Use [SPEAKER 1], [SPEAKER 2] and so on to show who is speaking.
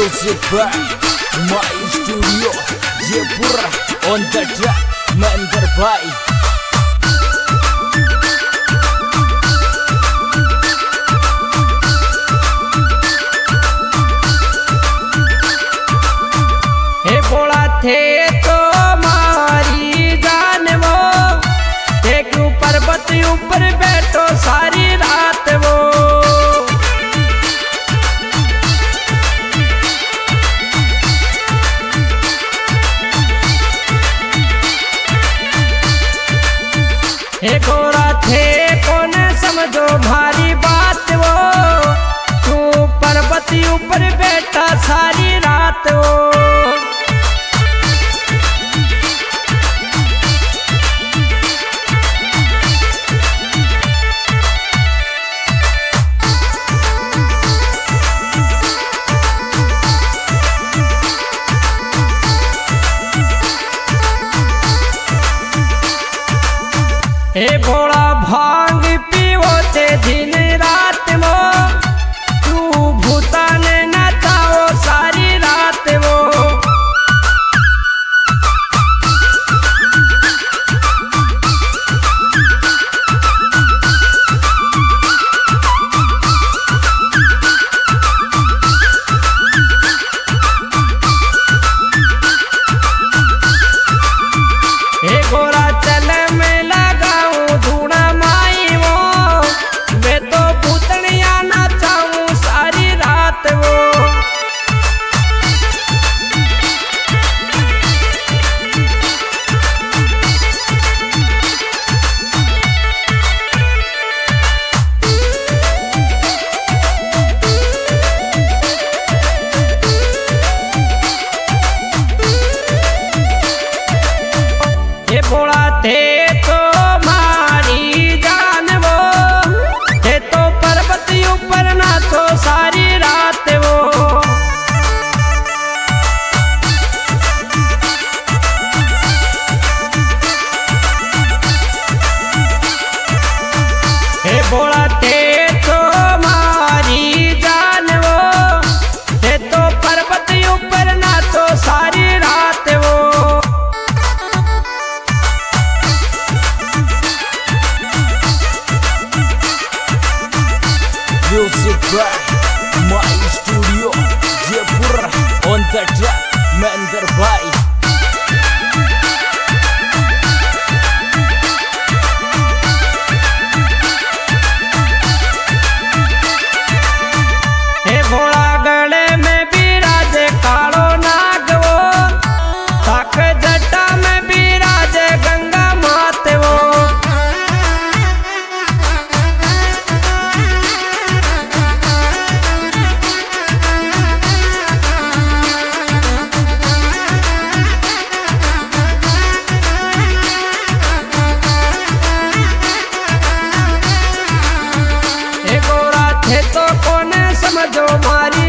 [SPEAKER 1] Music by My Studio Jayapura on the track man terbaik.
[SPEAKER 2] हे बोला थे तो मारी जान वो एक पर्वत ऊपर बैठो सारी रात वो हे गोरा थे कौन समझो भारी बात वो तू पर्वत ऊपर बैठा सारी रात वो हे भोला भांग पीवो ते दिन रात वो तू भूता ने नचाओ सारी रात वो हे गोरा चल में बोला थे तो मारी जान वो थे तो पर्वत ऊपर नाचो सारी रात वो हे बोला थे तो मारी जान वो थे तो पर्वत ऊपर नाचो सारी रात वो
[SPEAKER 1] Music by My Studio Jayapura on the track man terbaik.
[SPEAKER 2] हे भोला गले में बिराजे कालो नाग वो ताक जटा में बिराजे गंगा मात वो हे गोरा थे तो कौन समझो मारी